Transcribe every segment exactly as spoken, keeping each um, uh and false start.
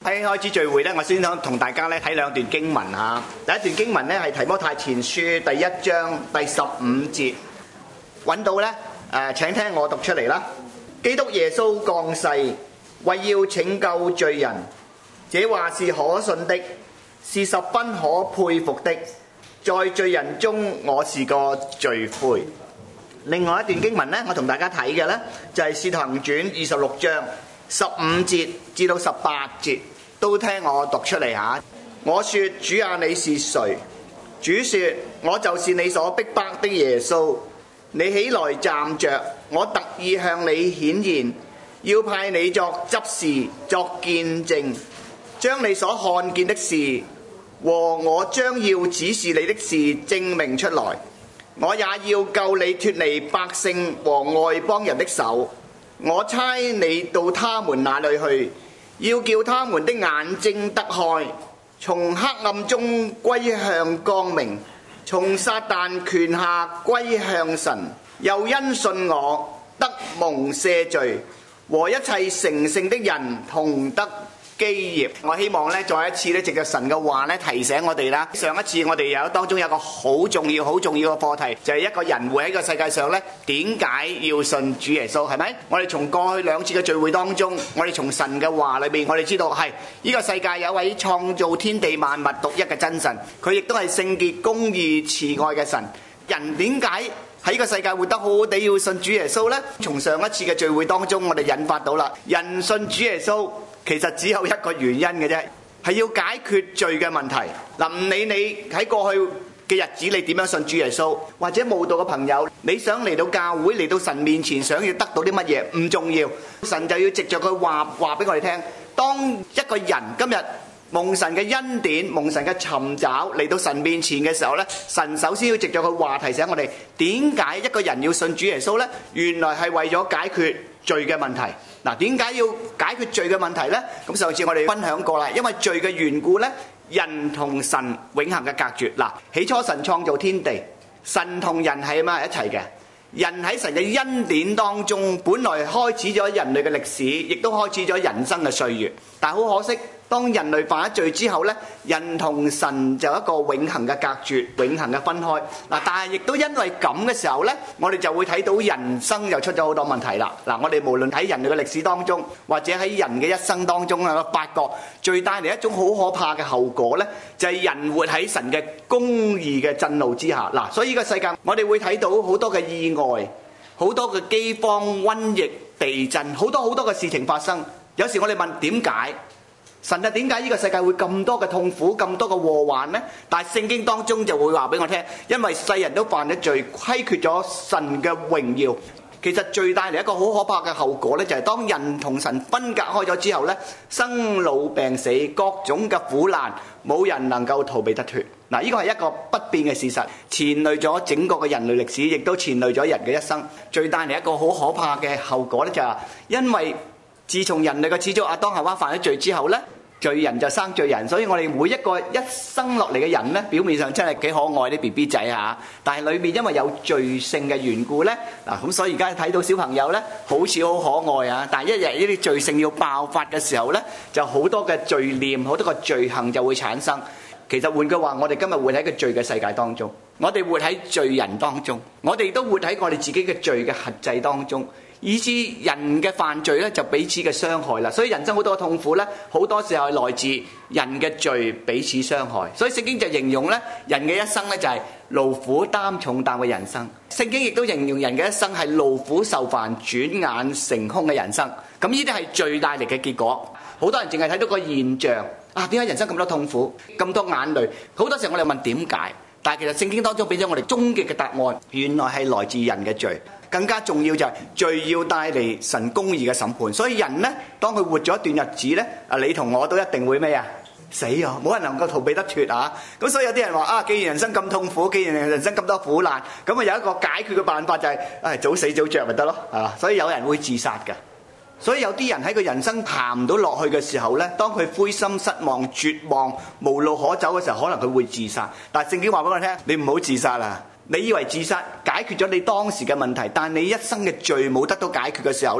喺開始聚會咧，我先想同大家咧睇兩段經文嚇。第一段經文咧係提摩太前書第一章第十五節，揾到咧誒？請聽我讀出嚟啦。基督耶穌降世，為要拯救罪人，這話是可信的，是十分可佩服的。在罪人中，我是個罪魁。另外一段經文咧，我同大家睇嘅咧就係《使徒行傳》二十六章十五節至到十八節，都聽我讀出嚟嚇。我說：主啊，你是誰？主說：我就是你所逼迫的耶穌。你起來站着，我特意向你顯現，要派你作執事，作見證，將你所看見的事和我將要指示你的事證明出來。我也要救你脫離百姓和外邦人的手。我差你到他們那裏去，要叫他們的眼睛得開，從黑暗中歸向光明，從撒旦權下歸向神。又因信我，得蒙赦罪，和一切成聖的人同得基業。我希望咧，再一次咧，藉着神嘅話咧，提醒我哋啦。上一次我哋有當中有個好重要、好重要嘅課題，就係一個人活喺個世界上咧，點解要信主耶穌？係咪？我哋從過去兩次嘅聚會當中，我哋從神嘅話裏邊，我哋知道係呢個世界有位創造天地萬物獨一嘅真神，佢亦都係聖潔、公義、慈愛嘅神。人點解喺呢個世界活得好好地要信主耶穌呢？從上一次嘅聚會當中，我哋引發到啦，人信主耶穌其實只有一個原因嘅啫，係要解決罪嘅問題。嗱，唔理你喺過去嘅日子你點樣信主耶穌，或者慕道嘅朋友，你想嚟到教會嚟到神面前，想要得到啲乜嘢唔重要，神就要藉着佢話話俾我哋聽。當一個人今日蒙神嘅恩典、蒙神嘅尋找嚟到神面前嘅時候呢，神首先要藉著佢話提醒我哋，點解一個人要信主耶穌呢？原來係為咗解決罪嘅問題。嗱，點解要解決罪嘅問題呢？咁上次我哋分享過啦，因為罪嘅緣故呢，人同神永恆嘅隔絕。嗱，起初神創造天地，神同人係埋一齊嘅。人喺神嘅恩典當中，本來開始咗人類嘅歷史，亦都開始咗人生嘅歲月。但係好可惜，當人類犯咗罪之後呢，人同神就一個永恆嘅隔絕，永恆嘅分開。嗱，但係亦都因為咁嘅時候呢，我哋就會睇到人生又出咗好多問題啦。嗱，我哋無論喺人類嘅歷史當中，或者喺人嘅一生當中啊，發覺最帶嚟一種好可怕嘅後果呢，就係人活喺神嘅公義嘅震怒之下。嗱，所以呢個世界我哋會睇到好多嘅意外，好多嘅饑荒、瘟疫、地震，好多好多嘅事情發生。有時我哋問點解？神啊，點解呢個世界會咁多嘅痛苦、咁多嘅禍患呢？但係聖經當中就會話俾我聽，因為世人都犯咗罪，虧缺咗神嘅榮耀。其實最帶嚟一個好可怕嘅後果呢，就係當人同神分隔開咗之後呢，生老病死，各種嘅苦難，冇人能夠逃避得脫。嗱，呢個係一個不變嘅事實，纏累咗整個嘅人類歷史，亦都纏累咗人嘅一生。最帶嚟一個好可怕嘅後果呢，就係因為自從人類嘅始祖亞當夏娃犯咗罪之後呢，罪人就生罪人，所以我哋每一個一生落嚟嘅人呢，表面上真係幾可愛啲 B B 仔嚇，但係裏面因為有罪性嘅緣故呢，嗱咁所以而家睇到小朋友呢，好似好可愛啊，但係一日呢啲罪性要爆發嘅時候呢，就好多嘅罪念、好多個罪行就會產生。其實換句話，我哋今日活喺個罪嘅世界當中，我哋活喺罪人當中，我哋都活喺我哋自己嘅罪嘅轄制當中，以致人嘅犯罪咧就彼此嘅傷害啦。所以人生好多嘅痛苦咧，好多時候係來自人嘅罪彼此傷害。所以聖經就形容咧，人嘅一生咧就係勞苦擔重擔嘅人生。聖經亦都形容人嘅一生係勞苦受煩、轉眼成空嘅人生。咁呢啲係罪帶嚟嘅結果。好多人淨係睇到個現象啊，點解人生咁多痛苦、咁多眼淚？好多時候我哋問點解，但係其實聖經當中俾咗我哋終極嘅答案，原來係來自人嘅罪。更加重要就係罪要帶嚟神公義嘅審判。所以人呢，當佢活咗一段日子呢，啊你同我都一定會咩啊？死啊！冇人能夠逃避得脫啊！咁所以有啲人話啊，既然人生咁痛苦，既然人生咁多苦難，咁啊有一個解決嘅辦法就係、是、唉早死早著咪得咯，係嘛？所以有人會自殺嘅。所以有啲人喺佢人生行唔到落去嘅時候呢，當佢灰心失望、絕望、無路可走嘅時候，可能佢會自殺。但係聖經話俾我聽，你唔好自殺啊！你以為自殺解決咗你當時嘅問題，但係你一生嘅罪冇得到解決嘅時候呢，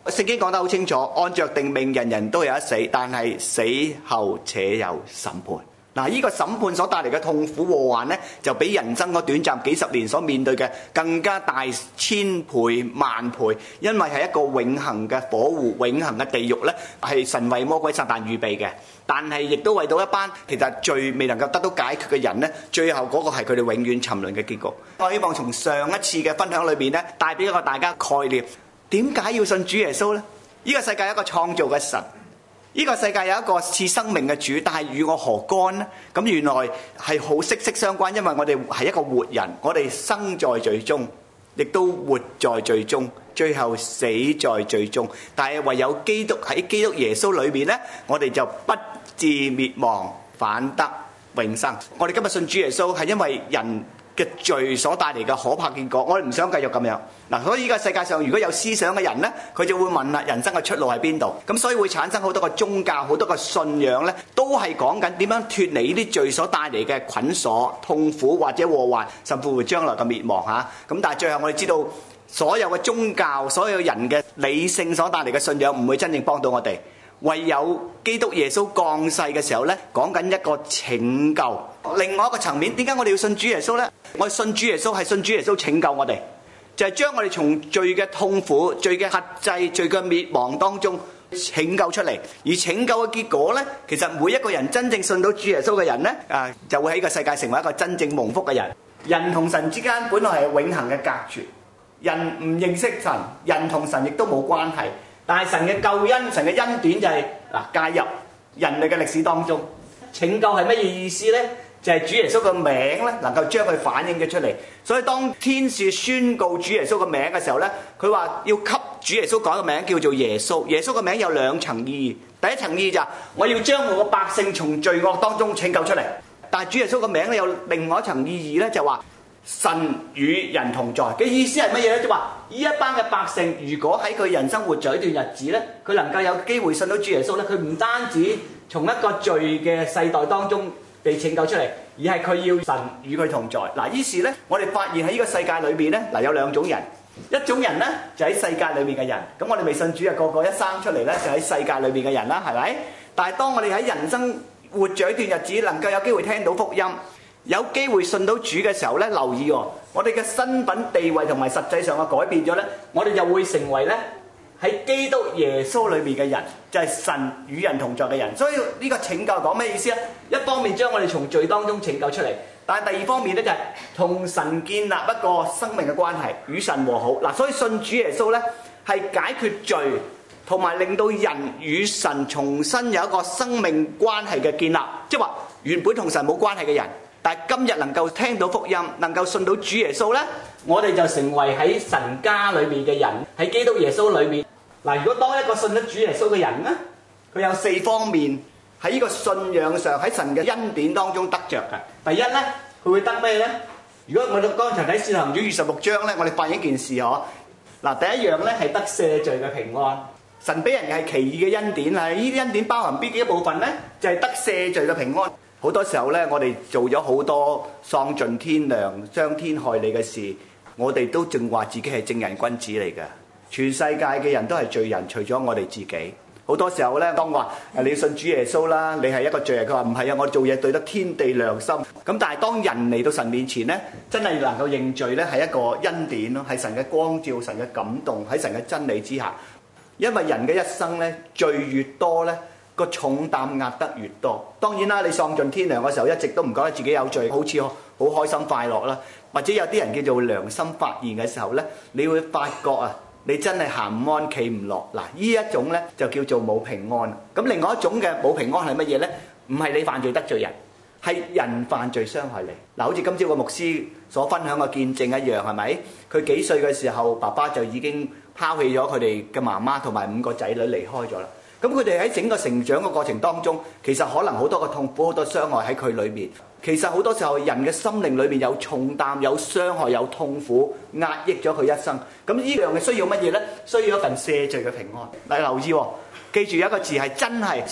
聖經講得好清楚，按着定命，人人都有一死，但係死後且有審判。嗱，呢個審判所帶嚟嘅痛苦禍患咧，就比人生嗰短暫幾十年所面對嘅更加大千倍萬倍，因為係一個永恆嘅火湖、永恆嘅地獄咧，係神為魔鬼撒旦預備嘅。但係亦都為到一班其實罪未能夠得到解決嘅人咧，最後嗰個係佢哋永遠沉淪嘅結局。我希望從上一次嘅分享裏邊咧，帶俾一個大家概念，點解要信主耶穌咧？呢個世界有一個創造嘅神。呢個世界有一個賜生命嘅主，但係與我何干呢？咁原來係好息息相關，因為我哋係一個活人，我哋生在罪中，亦都活在罪中，最後死在罪中。但係唯有基督喺基督耶穌裏面呢，我哋就不致滅亡，反得永生。我哋今日信主耶穌係因為人嘅罪所帶嚟嘅可怕結果，我哋唔想繼續咁樣嗱，所以呢個世界上如果有思想嘅人呢，佢就會問啦：人生嘅出路喺邊度？咁所以會產生好多個宗教、好多個信仰呢，都係講緊點樣脫離呢啲罪所帶嚟嘅捆鎖、痛苦或者禍患，甚至乎將來嘅滅亡嚇。咁但係最後我哋知道，所有嘅宗教、所有人嘅理性所帶嚟嘅信仰，唔會真正幫到我哋。唯有基督耶穌降世嘅時候呢，講緊一個拯救。另外一個層面，點解我哋要信主耶穌呢？我哋信主耶穌係信主耶穌拯救我哋，就係將我哋從罪嘅痛苦、罪嘅轄制、罪嘅滅亡當中拯救出嚟。而拯救嘅結果呢，其實每一個人真正信到主耶穌嘅人呢，啊，就會喺個世界成為一個真正蒙福嘅人。人同神之間本來係永恆嘅隔絕，人唔認識神，人同神亦都冇關係。但係神嘅救恩、神嘅恩典就係嗱介入人類嘅歷史當中。拯救係乜嘢意思呢？就係主耶穌嘅名咧，能夠將佢反映咗出嚟。所以當天使宣告主耶穌嘅名嘅時候咧，佢話要給主耶穌改個名叫做耶穌。耶穌嘅名有兩層意義。第一層意義就係我要將我嘅百姓從罪惡當中拯救出嚟。但係主耶穌嘅名咧有另外一層意義咧，就話神與人同在嘅意思係乜嘢咧？就話呢一班嘅百姓，如果喺佢人生活咗一段日子咧，佢能夠有機會信到主耶穌咧，佢唔單止從一個罪嘅世代當中被拯救出嚟，而係佢要神與佢同在。嗱，於是咧，我哋發現喺呢個世界裏邊咧，嗱有兩種人，一種人咧就喺世界裏邊嘅人，咁我哋未信主啊，個個一生出嚟咧就喺世界裏邊嘅人啦，係咪？但係當我哋喺人生活咗一段日子，能夠有機會聽到福音，有機會信到主嘅時候咧，留意喎，我哋嘅身份地位同埋實際上嘅改變咗咧，我哋就會成為咧喺基督耶穌裏面嘅人，就係神與人同在嘅人。所以呢個拯救講咩意思咧？一方面將我哋從罪當中拯救出嚟，但係第二方面咧就係同神建立一個生命嘅關係，與神和好。嗱，所以信主耶穌咧係解決罪，同埋令到人與神重新有一個生命關係嘅建立。即係話原本同神冇關係嘅人，但係今日能夠聽到福音，能夠信到主耶穌咧，我哋就成為喺神家裏面嘅人，喺基督耶穌裏面。嗱，如果當一個信咗主耶穌嘅人咧，佢有四方面喺呢個信仰上，喺神嘅恩典當中得着嘅。第一咧，佢會得咩咧？如果我哋剛才睇《使徒行傳》二十六章咧，我哋發現一件事嗬。嗱，第一樣咧係得赦罪嘅平安。神俾人嘅係奇異嘅恩典啊！呢啲恩典包含邊幾部分咧？就係得赦罪嘅平安。好多時候咧，我哋做咗好多喪盡天良、傷天害理嘅事，我哋都淨話自己係正人君子嚟嘅。全世界嘅人都係罪人，除咗我哋自己。好多時候咧，當我話你要信主耶穌啦，你係一個罪人，佢話唔係啊，我做嘢對得天地良心。咁但係當人嚟到神面前咧，真係能夠認罪咧，係一個恩典咯，係神嘅光照、神嘅感動，喺神嘅真理之下。因為人嘅一生咧，罪越多咧，個重擔壓得越多。當然啦，你喪盡天良嘅時候，一直都唔覺得自己有罪，好似好開心快樂啦。或者有啲人叫做良心發現嘅時候咧，你會發覺啊，你真係行唔安企唔落。嗱，呢一種咧就叫做冇平安。咁另外一種嘅冇平安係乜嘢咧？唔係你犯罪得罪人，係人犯罪傷害你。嗱，好似今朝個牧師所分享嘅見證一樣，係咪？佢幾歲嘅時候，爸爸就已經拋棄咗佢哋嘅媽媽同埋五個仔女離開咗啦。咁佢哋喺整個成長嘅過程當中，其實可能好多個痛苦、好多傷害喺佢裏面。其實好多時候人嘅心靈裏面有重擔、有傷害、有痛苦，壓抑咗佢一生。咁呢樣嘅需要乜嘢呢？需要一份赦罪嘅平安。你留意喎，記住有一個字係真係信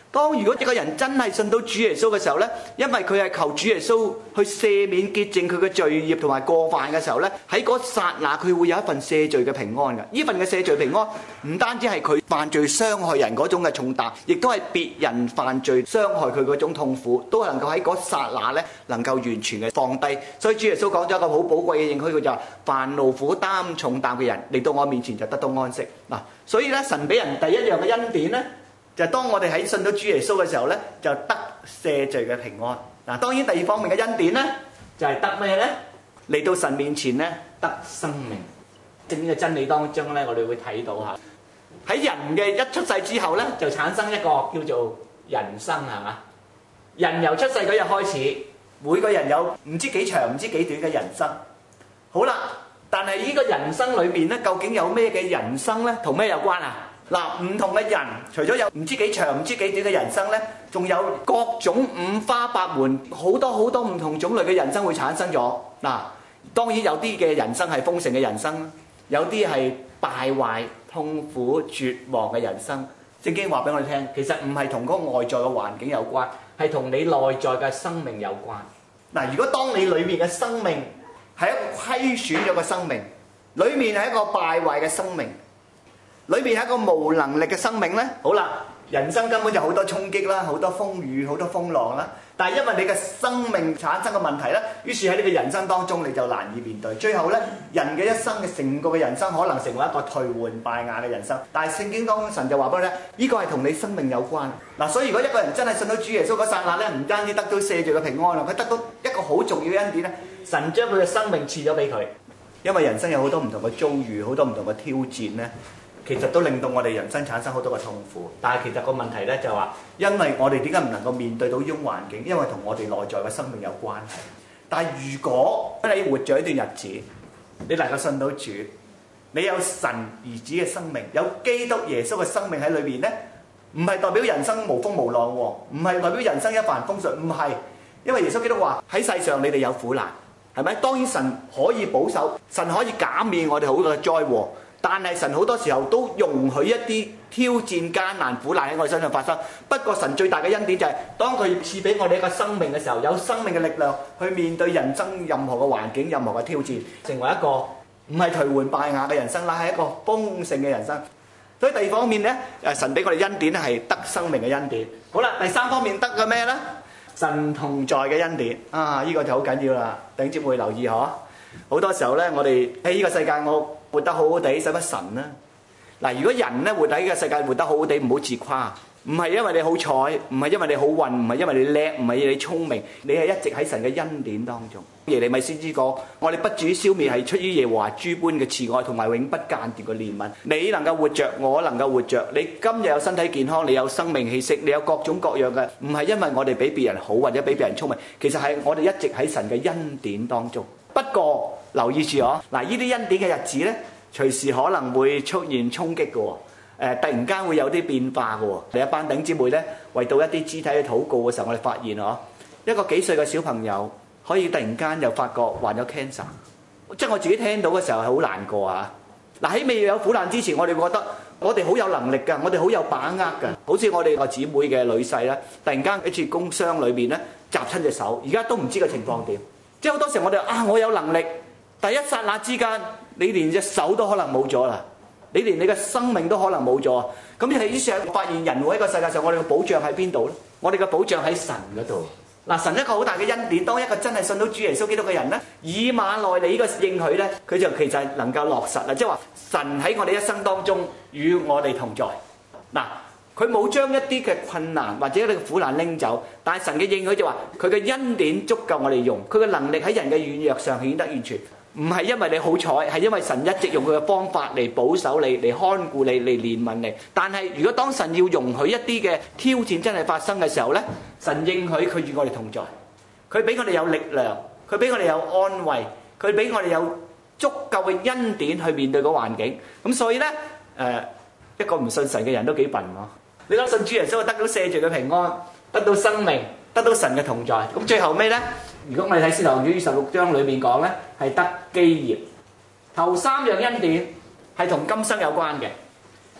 當如果一個人真係信到主耶穌嘅時候呢，因為佢係求主耶穌去赦免潔淨佢嘅罪孽同埋過犯嘅時候呢，喺嗰剎那佢會有一份赦罪嘅平安嘅。呢份嘅赦罪平安唔單止係佢犯罪傷害人嗰種嘅重擔，亦都係別人犯罪傷害佢嗰種痛苦，都能夠喺嗰剎那呢能夠完全嘅放低。所以主耶穌講咗一個好寶貴嘅應許，佢就話：凡勞苦擔重擔嘅人嚟到我面前就得到安息。嗱，所以呢，神俾人第一樣嘅恩典呢，就係當我哋喺信到主耶穌嘅時候咧，就得赦罪嘅平安。嗱，當然第二方面嘅恩典咧，就係得咩咧？嚟到神面前咧，得生命。正呢個真理當中咧，我哋會睇到嚇，喺人嘅一出世之後咧，就產生一個叫做人生，係嘛？人由出世嗰日開始，每個人有唔知幾長、唔知幾短嘅人生。好啦，但係呢個人生裏邊咧，究竟有咩嘅人生咧？同咩有關啊？嗱，唔同嘅人，除咗有唔知幾長、唔知幾短嘅人生呢，仲有各種五花八門、好多好多唔同種類嘅人生會產生咗。嗱，當然有啲嘅人生係豐盛嘅人生，有啲係敗壞、痛苦、絕望嘅人生。聖經話俾我哋聽，其實唔係同嗰個外在嘅環境有關，係同你內在嘅生命有關。嗱，如果當你裏面嘅生命係一個虧損咗嘅生命，裏面係一個敗壞嘅生命，裏面係一個無能力嘅生命呢，好啦，人生根本就好多衝擊啦，好多風雨，好多風浪啦。但係因為你嘅生命產生嘅問題呢，於是喺你嘅人生當中你就難以面對。最後呢，人嘅一生嘅成個嘅人生可能成為一個頹垣敗瓦嘅人生。但係聖經當中神就話俾你聽，呢個係同你生命有關。嗱，所以如果一個人真係信到主耶穌嗰剎那呢，唔單止得到赦罪嘅平安啦，佢得到一個好重要嘅恩典呢，神將佢嘅生命賜咗俾佢。因為人生有好多唔同嘅遭遇，好多唔同嘅挑戰呢，其實都令到我哋人生產生好多嘅痛苦，但係其實個問題咧就係話，因為我哋點解唔能夠面對到呢種環境？因為同我哋內在嘅生命有關係。但係如果你活咗一段日子，你能夠信到主，你有神兒子嘅生命，有基督耶穌嘅生命喺裏邊咧，唔係代表人生無風無浪喎，唔係代表人生一帆風順，唔係，因為耶穌基督話喺世上你哋有苦難，係咪？當然神可以保守，神可以減免我哋好多嘅災禍。但係神好多時候都容許一啲挑戰、艱難、苦難喺我哋身上發生。不過神最大嘅恩典就係，當佢賜俾我哋一個生命嘅時候，有生命嘅力量去面對人生任何嘅環境、任何嘅挑戰，成為一個唔係頹垣敗瓦嘅人生，乃係一個豐盛嘅人生。所以第二方面呢，誒神俾我哋恩典咧係得生命嘅恩典。好啦，第三方面得嘅咩呢？神同在嘅恩典啊！呢個就好緊要啦，弟兄姊妹留意嗬。好多時候呢，我哋喺呢個世界我活得好好地，使乜神呢？嗱，如果人咧活喺呢個世界活得好好地，唔好自誇，唔係因為你好彩，唔係因為你好運，唔係因為你叻，唔係因為你聰明，你係一直喺神嘅恩典當中。耶利米先知講：我哋不至於消滅，係出於耶和華諸般嘅慈愛同埋永不間斷嘅憐憫。你能夠活着，我能夠活着，你今日有身體健康，你有生命氣息，你有各種各樣嘅，唔係因為我哋比別人好或者比別人聰明，其實係我哋一直喺神嘅恩典當中。不過留意住我，嗱，呢啲恩典嘅日子呢，隨時可能會出現衝擊嘅喎，誒，突然間會有啲變化嘅喎。你一班弟兄姊妹呢，為到一啲肢體嘅禱告嘅時候，我哋發現嗬，一個幾歲嘅小朋友可以突然間又發覺患咗 cancer， 即係我自己聽到嘅時候係好難過啊！嗱，喺未有苦難之前，我哋覺得我哋好有能力㗎，我哋好有把握㗎。好似我哋個姊妹嘅女婿咧，突然間一次工傷裏邊咧砸親隻手，而家都唔知個情況點。即係好多時我哋啊，我有能力，第一剎那之間，你連隻手都可能冇咗啦，你連你嘅生命都可能冇咗。咁你係於是發現人活喺個世界上，我哋嘅保障喺邊度咧？我哋嘅保障喺神嗰度。嗱，神一個好大嘅恩典，當一個真係信到主耶穌基督嘅人咧，以馬內利呢個應許咧，佢就其實能夠落實啦。即係話神喺我哋一生當中與我哋同在。嗱，佢冇將一啲嘅困難或者一啲嘅苦難拎走，但係神嘅應許就話佢嘅恩典足夠我哋用，佢嘅能力喺人嘅軟弱上顯得完全。唔係因為你好彩，係因為神一直用佢嘅方法嚟保守你、嚟看顧你、嚟憐憫你。但係如果當神要容許一啲嘅挑戰真係發生嘅時候呢，神應許佢與我哋同在，佢俾我哋有力量，佢俾我哋有安慰，佢俾我哋有足夠嘅恩典去面對個環境。咁所以呢，誒一個唔信神嘅人都幾笨喎。你諗信主耶穌得到赦罪嘅平安，得到生命，得到神嘅同在。咁最後尾呢？如果我哋睇《使徒行傳》十六章裏面講咧，係得基業。頭三樣恩典係同今生有關嘅，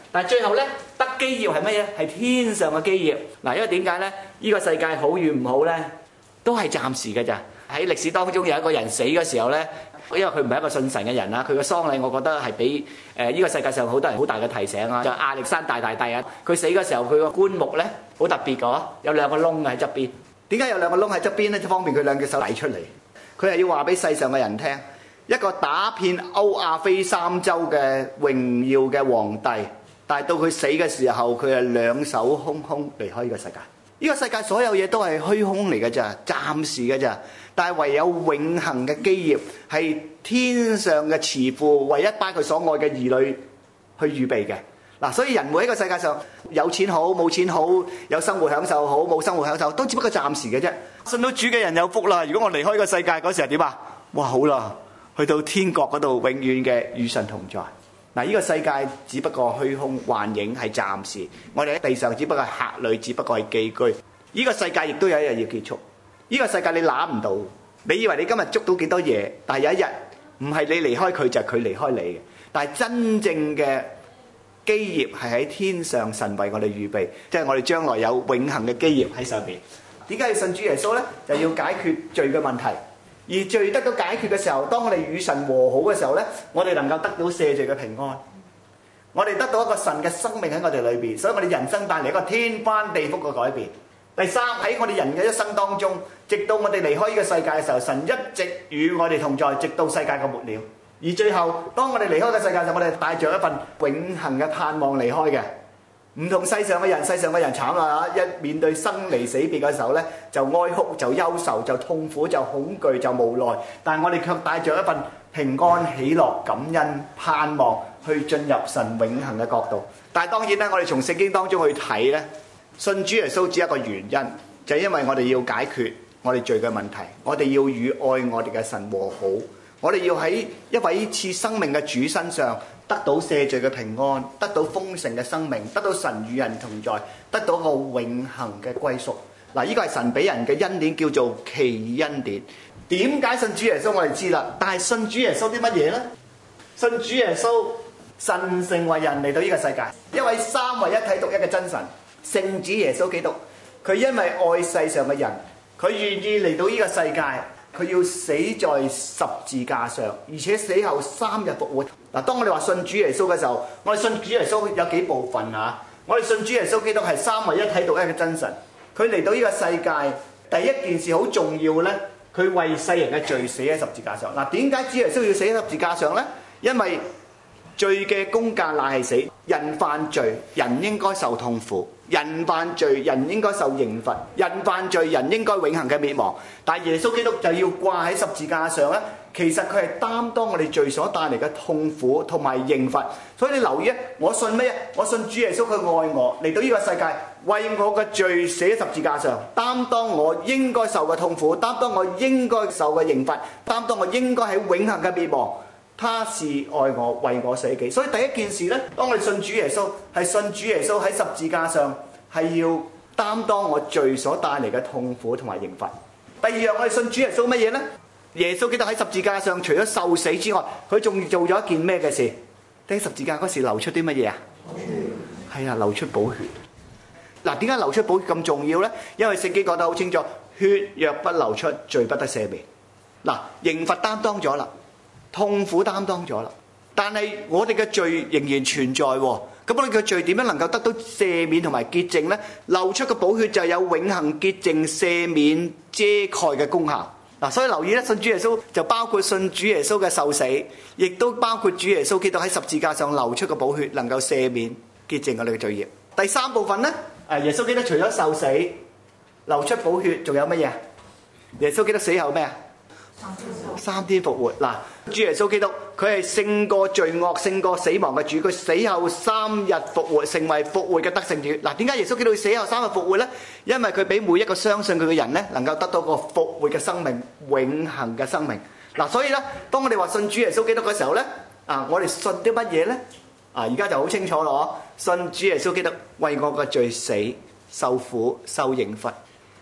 但係最後咧得基業係乜嘢？係天上嘅基業。嗱，因為點解咧？呢個世界好與唔好咧，都係暫時嘅咋。喺歷史當中有一個人死嘅時候咧，因為佢唔係一個信神嘅人啦，佢嘅喪禮我覺得係俾誒呢個世界上好多人好大嘅提醒啊。就亞歷山大大帝啊，佢死嘅時候佢個棺木咧好特別嘅，有兩個窿喺側邊。點解有兩個窿喺側邊咧？就方便佢兩隻手遞出嚟。佢係要話俾世上嘅人聽，一個打遍歐亞非三洲嘅榮耀嘅皇帝，但係到佢死嘅時候，佢係兩手空空離開呢個世界。呢個世界所有嘢都係虛空嚟嘅咋，暫時嘅咋。但係唯有永恆嘅基業係天上嘅慈父為一班佢所愛嘅兒女去預備嘅。嗱，所以人活喺個世界上，有錢好冇錢好，有生活享受好冇生活享受，都只不過暫時嘅啫。信到主嘅人有福啦！如果我離開個世界嗰時係點啊？哇，好啦，去到天國嗰度永遠嘅與神同在。嗱，呢個世界只不過虛空幻影係暫時，我哋喺地上只不過係客旅，只不過係寄居。呢個世界亦都有一日要結束。呢個世界你攬唔到，你以為你今日捉到幾多嘢，但係有一日唔係你離開佢就係佢離開你嘅。但係真正嘅基業係喺天上，神為我哋預備，即係我哋將來有永恆嘅基業喺上邊。點解要信主耶穌呢？就要解決罪嘅問題。而罪得到解決嘅時候，當我哋與神和好嘅時候呢，我哋能夠得到赦罪嘅平安，我哋得到一個神嘅生命喺我哋裏邊，所以我哋人生帶嚟一個天翻地覆嘅改變。第三，喺我哋人嘅一生當中，直到我哋離開呢個世界嘅時候，神一直與我哋同在，直到世界嘅末了。而最後，當我哋離開個世界就我哋帶著一份永恆嘅盼望離開嘅。唔同世上嘅人，世上嘅人慘啦，一面對生離死別嘅時候呢，就哀哭，就憂愁，就痛苦，就恐懼，就無奈。但係我哋卻帶著一份平安、喜樂、感恩、盼望，去進入神永恆嘅國度。但係當然咧，我哋從聖經當中去睇呢，信主耶穌只有一個原因，就係因為我哋要解決我哋罪嘅問題，我哋要與愛我哋嘅神和好，我哋要喺一位賜生命嘅主身上得到赦罪嘅平安，得到豐盛嘅生命，得到神與人同在，得到個永恆嘅歸屬。嗱，呢個係神俾人嘅恩典，叫做奇異恩典。點解信主耶穌我哋知啦，但係信主耶穌啲乜嘢呢？信主耶穌，神成為人嚟到呢個世界，一位三位一體獨一嘅真神，聖子耶穌基督，佢因為愛世上嘅人，佢願意嚟到呢個世界，佢要死在十字架上，而且死後三日復活。嗱，當我哋話信主耶穌嘅時候，我哋信主耶穌有幾部分啊？我哋信主耶穌基督係三位一體獨一嘅真神，佢嚟到呢個世界，第一件事好重要呢，佢為世人嘅罪死喺十字架上。嗱，點解主耶穌要死喺十字架上呢？因為罪嘅工價乃係死，人犯罪，人應該受痛苦；人犯罪，人應該受刑罰；人犯罪，人應該永恆嘅滅亡。但係耶穌基督就要掛喺十字架上咧，其實佢係擔當我哋罪所帶嚟嘅痛苦同埋刑罰。所以你留意啊，我信咩？我信主耶穌，佢愛我，嚟到呢個世界為我嘅罪死喺十字架上，擔當我應該受嘅痛苦，擔當我應該受嘅刑罰，擔當我應該喺永恆嘅滅亡。他是愛我，為我捨己。所以第一件事呢，當我哋信主耶穌，係信主耶穌喺十字架上係要擔當我罪所帶嚟嘅痛苦同埋刑罰。第二樣，我哋信主耶穌乜嘢呢？耶穌基督喺十字架上除咗受死之外，佢仲做咗一件咩嘅事？釘十字架嗰時流出啲乜嘢啊？係啊，流出寶血。嗱，點解流出寶血咁重要呢？因為聖經講得好清楚，血若不流出，罪不得赦免。嗱，刑罰擔當咗啦，痛苦擔當咗啦，但係我哋嘅罪仍然存在喎。咁我哋嘅罪點樣能夠得到赦免同埋潔淨呢？流出嘅寶血就有永恆潔淨、赦免、遮蓋嘅功效。嗱，所以留意咧，信主耶穌就包括信主耶穌嘅受死，亦都包括主耶穌基督喺十字架上流出嘅寶血，能夠赦免潔淨我哋嘅罪孽。第三部分呢，誒，耶穌基督除咗受死、流出寶血，仲有乜嘢？耶穌基督死後咩啊？三天復活。嗱，主耶穌基督佢係勝過罪惡、勝過死亡嘅主，佢死後三日復活，成為復活嘅得勝主。嗱，點解耶穌基督死後三日復活呢？因為佢俾每一個相信佢嘅人呢，能夠得到個復活嘅生命、永恆嘅生命。嗱，所以呢，當我哋話信主耶穌基督嘅時候呢，啊，我哋信啲乜嘢呢？啊，而家就好清楚咯，信主耶穌基督為我嘅罪死、受苦、受刑罰。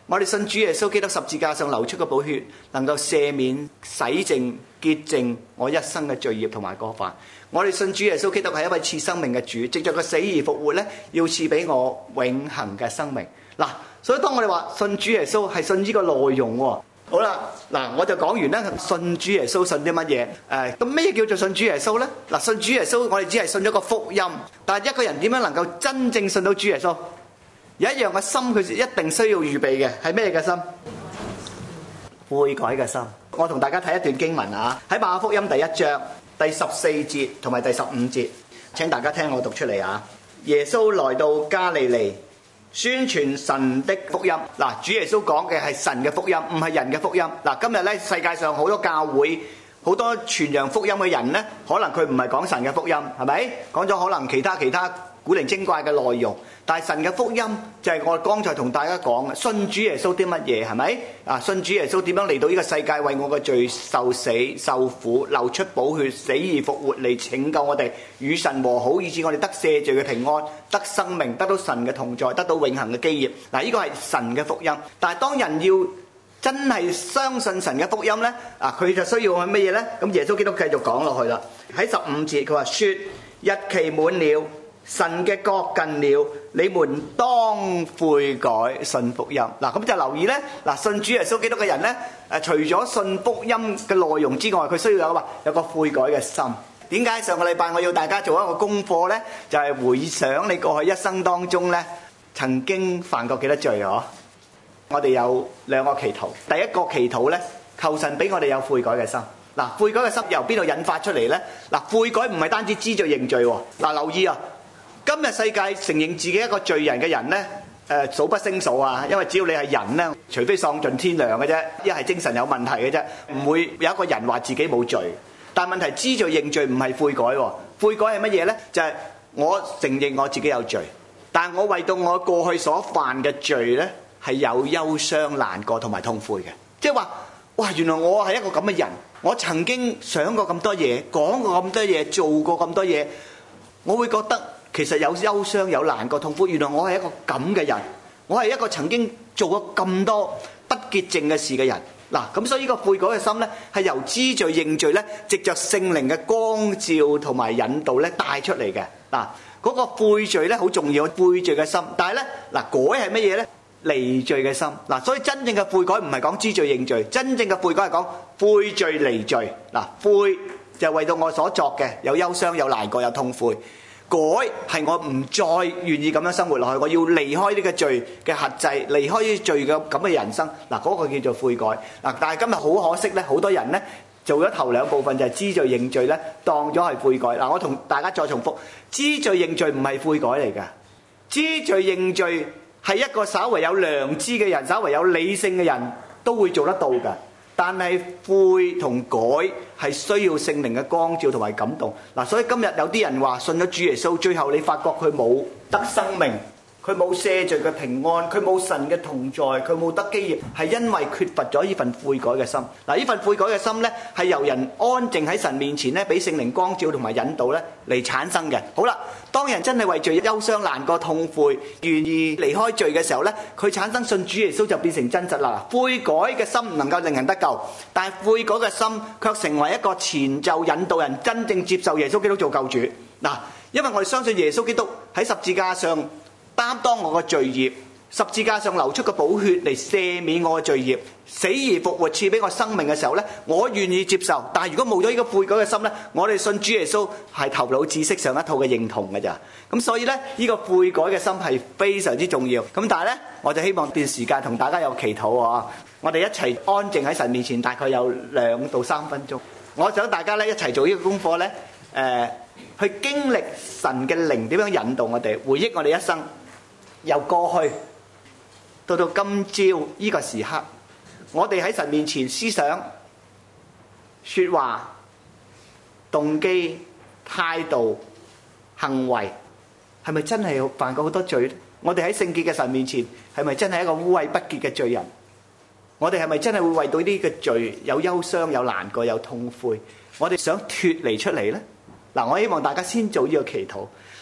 我哋信主耶穌基督十字架上流出嘅寶血，能夠赦免、洗淨、潔淨我一生嘅罪孽同埋過犯。我哋信主耶穌基督係一位賜生命嘅主，藉著佢死而復活咧，要賜俾我永恆嘅生命。嗱，所以當我哋話信主耶穌係信呢個內容喎。好啦，嗱，我就講完啦。信主耶穌信啲乜嘢？誒，咁咩叫做信主耶穌咧？嗱，信主耶穌我哋只係信咗個福音，但係一個人點樣能夠真正信到主耶穌？有一樣嘅心，佢一定需要預備嘅，係咩嘅心？悔改嘅心。我同大家睇一段經文啊，喺馬可福音第一章第十四節同埋第十五節，請大家聽我讀出嚟啊。耶穌來到加利利，宣傳神的福音。嗱，主耶穌講嘅係神嘅福音，唔係人嘅福音。嗱，今日咧世界上好多教會，好多傳揚福音嘅人咧，可能佢唔係講神嘅福音，係咪？講咗可能其他其他古靈精怪嘅內容。但係神嘅福音就係我剛才同大家講嘅，信主耶穌啲乜嘢，係咪？啊，信主耶穌點樣嚟到呢個世界為我嘅罪受死受苦，流出寶血，死而復活嚟拯救我哋，與神和好，以致我哋得赦罪嘅平安，得生命，得到神嘅同在，得到永恆嘅基業。嗱，呢個係神嘅福音。但係當人要真係相信神嘅福音咧，啊，佢就需要係乜嘢咧？咁耶穌基督繼續講落去啦。喺十五節佢話：說日期滿了，神嘅國近了，你們當悔改，信福音。嗱，咁就留意咧，嗱，信主耶穌基督嘅人咧，誒，除咗信福音嘅內容之外，佢需要有話有個悔改嘅心。點解上個禮拜我要大家做一個功課咧？就係回想你過去一生當中咧，曾經犯過幾多罪啊？我哋有兩個祈禱，第一個祈禱咧，求神俾我哋有悔改嘅心。嗱，悔改嘅心由邊度引發出嚟咧？嗱，悔改唔係單止知罪認罪喎。嗱，留意啊！今日世界承認自己一個罪人嘅人咧，誒，數不勝數啊！因為只要你係人咧，除非喪盡天良嘅啫，一係精神有問題嘅啫，唔會有一個人話自己冇罪。但問題知罪認罪唔係悔改喎，悔改係乜嘢咧？就係我承認我自己有罪，但我為到我過去所犯嘅罪咧，係有憂傷難過同埋痛悔嘅。即係話，哇！原來我係一個咁嘅人，我曾經想過咁多嘢，講過咁多嘢，做過咁多嘢，我會覺得其實有憂傷、有難過、痛苦。原來我係一個咁嘅人，我係一個曾經做過咁多不潔淨嘅事嘅人。嗱，咁所以呢個悔改嘅心咧，係由知罪認罪咧，藉着聖靈嘅光照同埋引導咧帶出嚟嘅。嗱，嗰個悔罪咧好重要，悔罪嘅心。但係咧，嗱，改係乜嘢咧？離罪嘅心。嗱，所以真正嘅悔改唔係講知罪認罪，真正嘅悔改係講悔罪離罪。嗱，悔就係為到我所作嘅有憂傷、有難過、有痛悔。改係我唔再願意咁樣生活落去，我要離開呢個罪嘅轄制，離開呢罪嘅咁嘅人生。嗱，嗰個叫做悔改。嗱，但係今日好可惜咧，好多人咧做咗頭兩部分就係知罪認罪咧，當咗係悔改。嗱，我同大家再重複，知罪認罪唔係悔改嚟㗎，知罪認罪係一個稍為有良知嘅人、稍為有理性嘅人都會做得到㗎。但係悔同改係需要聖靈嘅光照同埋感動。嗱，所以今日有啲人話信咗主耶穌，最後你發覺佢冇得生命，佢冇赦罪嘅平安，佢冇神嘅同在，佢冇得基業，係因為缺乏咗呢份悔改嘅心。嗱，呢份悔改嘅心咧，係由人安靜喺神面前咧，俾聖靈光照同埋引導咧嚟產生嘅。好啦，當人真係為罪憂傷難過痛悔，願意離開罪嘅時候咧，佢產生信主耶穌就變成真實啦。悔改嘅心唔能夠令人得救，但係悔改嘅心卻成為一個前奏引導人真正接受耶穌基督做救主。嗱，因為我哋相信耶穌基督喺十字架上擔當我嘅罪孽，十字架上流出嘅寶血嚟赦免我嘅罪孽，死而復活賜俾我生命嘅時候咧，我願意接受。但係如果冇咗呢個悔改嘅心咧，我哋信主耶穌係頭腦知識上一套嘅認同嘅咋。咁所以咧，呢個悔改嘅心係非常之重要。咁但係咧，我就希望段時間同大家有祈禱啊，我哋一齊安靜喺神面前，大概有兩到三分鐘。我想大家咧一齊做呢個功課咧，誒，去經歷神嘅靈點樣引導我哋，回憶我哋一生。由過去到到今朝呢個時刻，我哋喺神面前思想、說話、動機、態度、行為，係咪真係犯過好多罪？我哋喺聖潔嘅神面前，係咪真係一個污穢不潔嘅罪人？我哋係咪真係會為到呢個罪有憂傷、有難過、有痛悔？我哋想脫離出嚟呢？嗱，我希望大家先做呢個祈禱。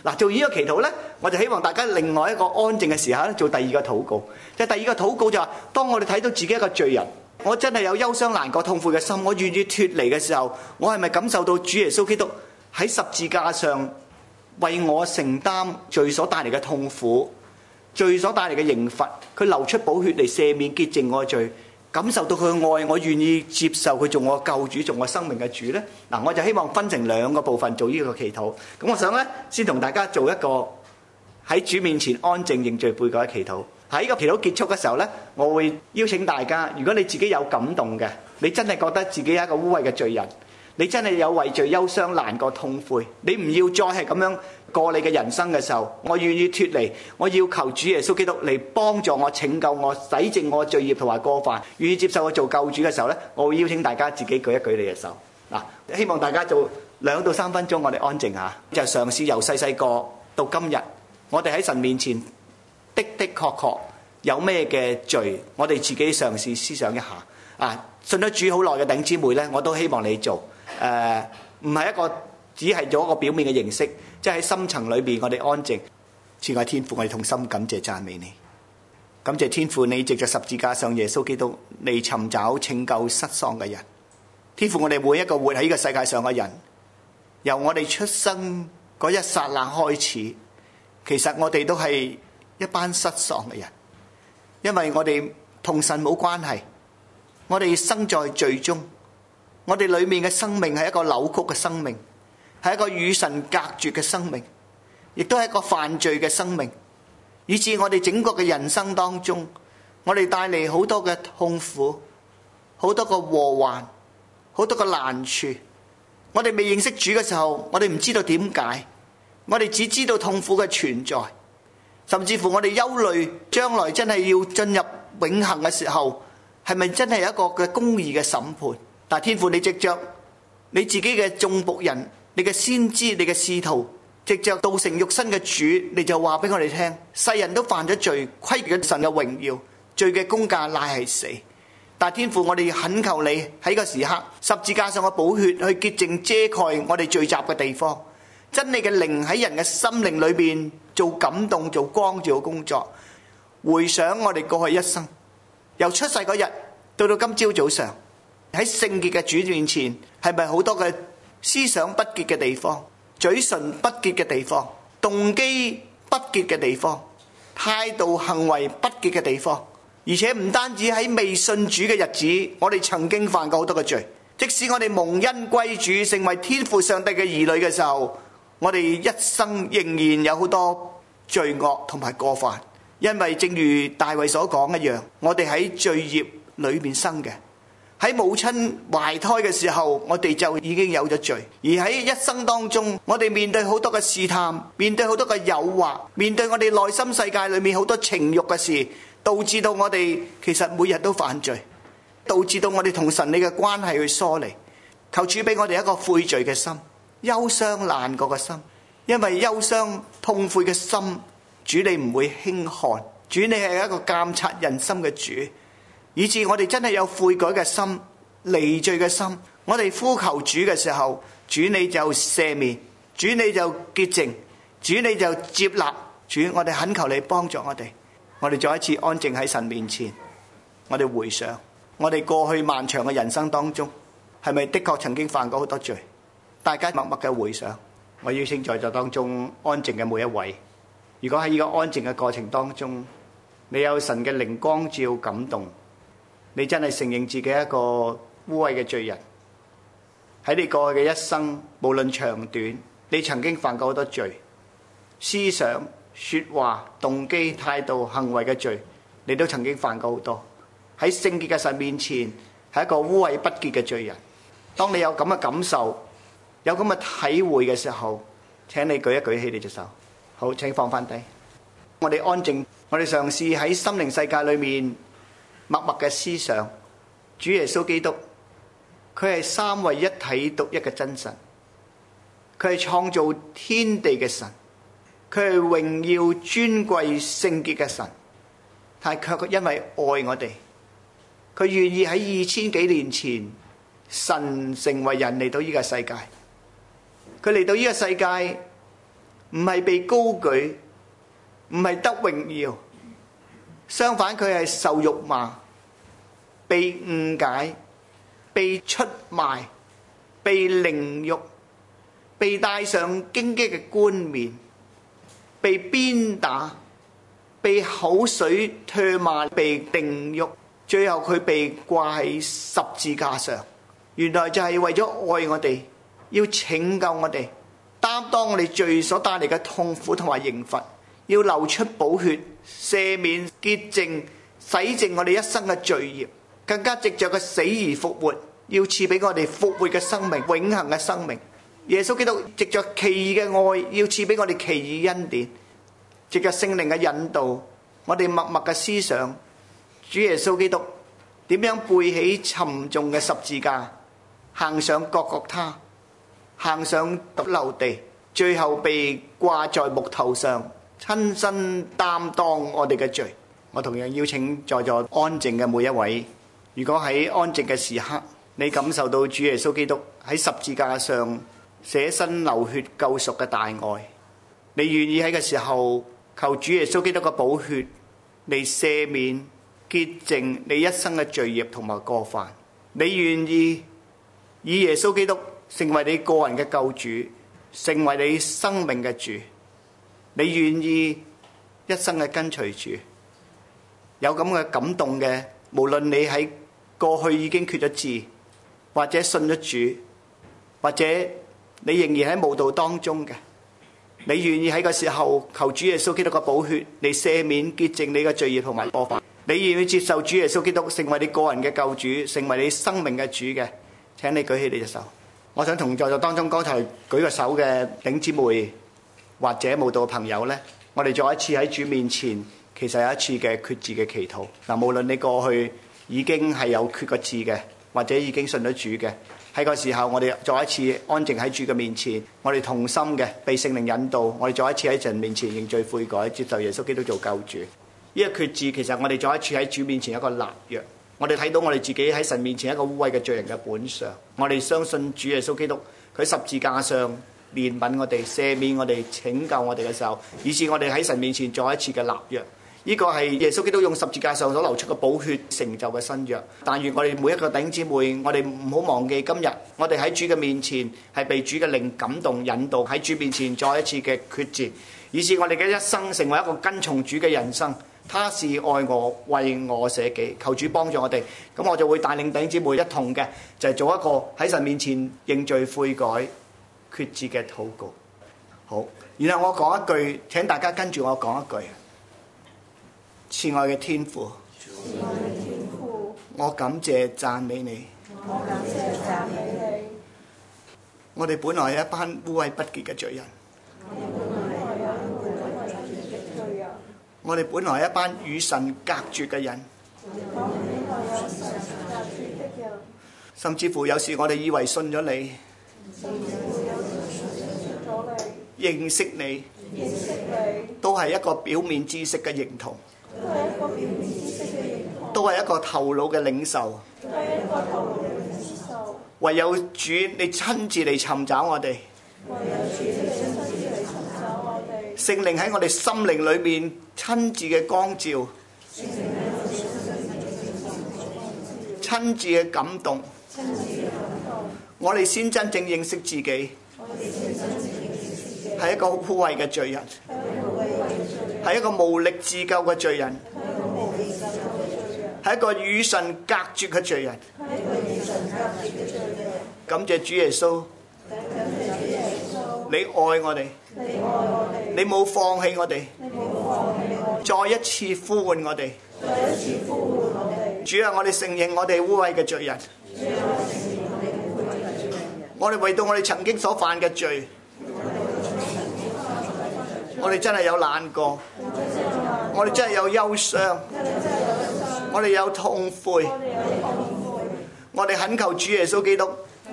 嗱，做呢個祈禱咧，我就希望大家另外一個安靜嘅時候咧，做第二個禱告。即係第二個禱告就係，當我哋睇到自己一個罪人，我真係有憂傷難過痛悔嘅心，我願意脫離嘅時候，我係咪感受到主耶穌基督喺十字架上為我承擔罪所帶嚟嘅痛苦、罪所帶嚟嘅刑罰，佢流出寶血嚟赦免潔淨我嘅罪，感受到佢嘅愛，我願意接受佢做我救主、做我生命嘅主呢？嗱，我就希望分成兩個部分做呢個祈禱。咁我想咧，先同大家做一個喺主面前安靜認罪悔改嘅祈禱。喺呢個祈禱結束嘅時候呢，我會邀請大家，如果你自己有感動嘅，你真係覺得自己係一個污穢嘅罪人，你真係有為罪憂傷難過痛悔，你唔要再係咁樣過你嘅人生嘅時候，我願意脫離，我要求主耶穌基督嚟幫助我、拯救我、洗淨我罪孽同埋過犯，願意接受我做救主嘅時候呢，我會邀請大家自己舉一舉你嘅手。嗱，希望大家做兩到三分鐘，我哋安靜下，就嘗試由細細個到今日，我哋喺神面前的的確確有咩嘅罪，我哋自己嘗試思想一下。啊，信咗主好耐嘅弟兄姊妹呢，我都希望你做，誒唔係一個只係做一個表面嘅形式，即係喺深層裏邊我哋安靜。慈愛天父，我哋同心感謝讚美你，感謝天父，你藉着十字架上耶穌基督嚟尋找拯救失喪嘅人。天父，我哋每一個活喺呢個世界上嘅人，由我哋出生嗰一剎那開始，其實我哋都係一班失喪嘅人，因為我哋同神冇關係，我哋生在罪中，我哋裏面嘅生命係一個扭曲嘅生命，係一個與神隔絕嘅生命，亦都係一個犯罪嘅生命，以致我哋整個嘅人生當中，我哋帶嚟好多嘅痛苦，好多個禍患，好多個難處。我哋未認識主嘅時候，我哋唔知道點解，我哋只知道痛苦嘅存在，甚至乎我哋憂慮將來真係要進入永恆嘅時候，係咪真係有一個嘅公義嘅審判？但天父，你藉着你自己嘅眾僕人，你嘅先知，你嘅使徒，藉着道成肉身嘅主，你就話俾我哋聽，世人都犯咗罪，虧缺咗神嘅榮耀，罪嘅工價乃係死。但天父，我哋懇求你喺個時刻，十字架上嘅寶血去潔淨遮蓋我哋聚集嘅地方，真理嘅靈喺人嘅心靈裏邊做感動、做光照嘅工作。回想我哋過去一生，由出世嗰日到到今朝早上，喺聖潔嘅主面前，係咪好多嘅思想不潔嘅地方、嘴唇不潔嘅地方、動機不潔嘅地方、態度行為不潔嘅地方？而且唔單止喺未信主嘅日子，我哋曾經犯過好多嘅罪。即使我哋蒙恩歸主，成為天父上帝嘅兒女嘅時候，我哋一生仍然有好多罪惡同埋過犯。因為正如大衛所講一樣，我哋喺罪孽裏面生嘅，喺母親懷胎嘅時候，我哋就已經有咗罪。而喺一生當中，我哋面對好多嘅試探，面對好多嘅誘惑，面對我哋內心世界裏面好多情慾嘅事，導致到我哋其實每日都犯罪，導致到我哋同神你嘅關係去疏離。求主俾我哋一個悔罪嘅心，憂傷難過嘅心，因為憂傷痛悔嘅心，主你唔會輕看，主你係一個監察人心嘅主，以致我哋真係有悔改嘅心、離罪嘅心。我哋呼求主嘅時候，主你就赦免，主你就潔淨，主你就接納。主，我哋懇求你幫助我哋。我哋再一次安靜喺神面前，我哋回想我哋過去漫長嘅人生當中，係咪的確曾經犯過好多罪？大家默默嘅回想。我邀請在座當中安靜嘅每一位，如果喺呢個安靜嘅過程當中，你有神嘅靈光照感動，你真係承認自己一個污穢嘅罪人，喺你過去嘅一生，無論長短，你曾經犯過好多罪，思想、說話、動機、態度、行為嘅罪，你都曾經犯過好多。喺聖潔嘅神面前，係一個污穢不潔嘅罪人。當你有咁嘅感受，有咁嘅體會嘅時候，請你舉一舉起你隻手。好，請放翻低。我哋安靜，我哋嘗試喺心靈世界裏面默默嘅思想，主耶穌基督，佢係三位一體獨一嘅真神，佢係創造天地嘅神，佢係榮耀尊貴聖潔嘅神，但係卻因為愛我哋，佢願意喺二千幾年前，神成為人嚟到呢個世界。佢嚟到呢個世界， 唔係被高舉，唔係得榮耀，相反佢係受辱罵、被誤解、被出賣、被凌辱、被戴上荊棘嘅冠冕、被鞭打、被口水唾罵、被定辱，最後佢被掛喺十字架上。原來就係為咗愛我哋，要拯救我哋，擔當我哋罪所帶嚟嘅痛苦同埋刑罰，要流出寶血，赦免潔淨洗淨我哋一生嘅罪孽，更加藉着佢死而復活，要賜俾我哋復活嘅生命、永恆嘅生命。耶穌基督藉着奇異嘅愛，要賜俾我哋奇異恩典，藉着聖靈嘅引導，我哋默默嘅思想主耶穌基督點樣背起沉重嘅十字架，行上各各他，行上髑髏地，最後被掛在木頭上，親身擔當我哋嘅罪。我同樣邀請在座安靜嘅每一位，如果喺安靜嘅時刻，你感受到主耶穌基督喺十字架上捨身流血救贖嘅大愛，你願意喺嘅時候求主耶穌基督嘅寶血嚟赦免潔淨你一生嘅罪孽同埋過犯，你願意以耶穌基督成為你個人嘅救主，成為你生命嘅主，你願意一生嘅跟隨主，有咁嘅感動嘅，無論你喺過去已經決咗志，或者信咗主，或者你仍然喺慕道當中嘅，你願意喺個時候求主耶穌基督嘅寶血嚟赦免潔淨你嘅罪孽同埋過犯，你願意接受主耶穌基督成為你個人嘅救主，成為你生命嘅主嘅，請你舉起你隻手。我想同在座當中剛才舉個手嘅頂姊妹或者慕道嘅朋友呢，我哋再一次喺主面前，其實有一次嘅決志嘅祈禱。嗱，無論你過去已經係有決過志嘅，或者已經信咗主嘅，喺個時候我哋再一次安靜喺主嘅面前，我哋同心嘅被聖靈引導，我哋再一次喺神面前認罪悔改，接受耶穌基督做救主。呢個決志其實我哋再一次喺主面前一個立約，我哋睇到我哋自己喺神面前一個污穢嘅罪人嘅本相，我哋相信主耶穌基督佢十字架上憐憫我哋、赦免我哋、拯救我哋嘅時候，以致我哋喺神面前再一次嘅立約。呢個係耶穌基督用十字架上所流出嘅寶血成就嘅新約。但願我哋每一個弟兄姊妹，我哋唔好忘記今日我哋喺主嘅面前係被主嘅靈感動引導，喺主面前再一次嘅決志，以致我哋嘅一生成為一個跟從主嘅人生。他是愛我，為我捨己，求主幫助我哋。咁我就會帶領弟兄姊妹一同嘅，就係做一個喺神面前認罪悔改決志嘅禱告。好，然後我講一句，請大家跟住我講一句。慈愛嘅天父，我感謝讚美你。我感謝讚美你。我哋本來係一班污穢不潔嘅罪人。我哋本來係一班與神隔絕嘅人。甚至乎有時我哋以為信咗你，認識你，都係一個表面知識嘅認同。都係一個頭腦嘅領受，唯有主你親自嚟尋找我哋，聖靈喺我哋心靈裏面親自嘅光照，親自嘅感動，我哋先真正認識自己係一個污穢嘅罪人，係一個無力自救嘅罪人，係一個與神隔絕嘅罪人。感謝主耶穌，你愛我哋，你冇放棄我哋，再一次呼喚我哋。主啊，我哋承認我哋污穢嘅罪人，我哋為到我哋曾經所犯嘅罪，我哋真係有難過，我哋真係有憂傷，我哋有痛悔，我哋懇求主耶穌基督，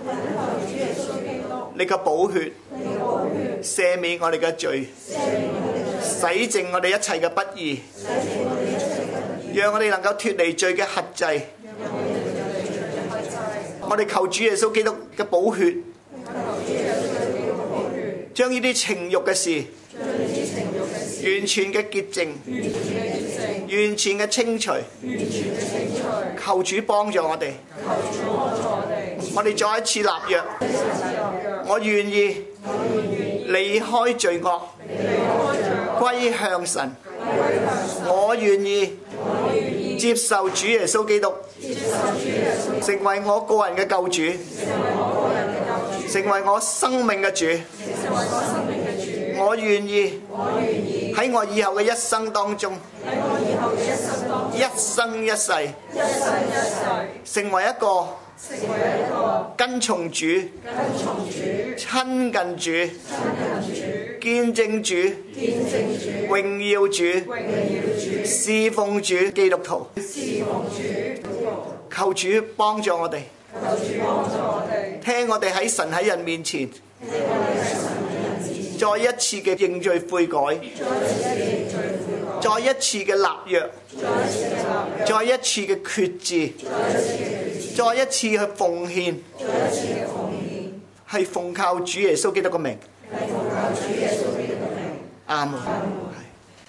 你嘅寶血赦免我哋嘅罪，洗淨我哋一切嘅不義，讓我哋能夠脫離罪嘅轄制。我哋求主耶穌基督嘅寶血，將呢啲情慾嘅事， 完全嘅潔淨，完全嘅清除。求主幫助我哋，我哋再一次立約，我願意離開罪惡，歸向神。我願意接受主耶穌基督，成為我個人嘅救主，成為我生命嘅主。我願意喺我以後嘅一生當中，一生一世，成為一個跟從主、親近主、見證主、榮耀主、侍奉主基督徒。求主幫助我哋，聽我哋喺神喺人面前再一次嘅認罪悔改，再一次嘅立約，再一次嘅決志，再一次去奉獻，係奉靠主耶穌基督嘅名。阿門。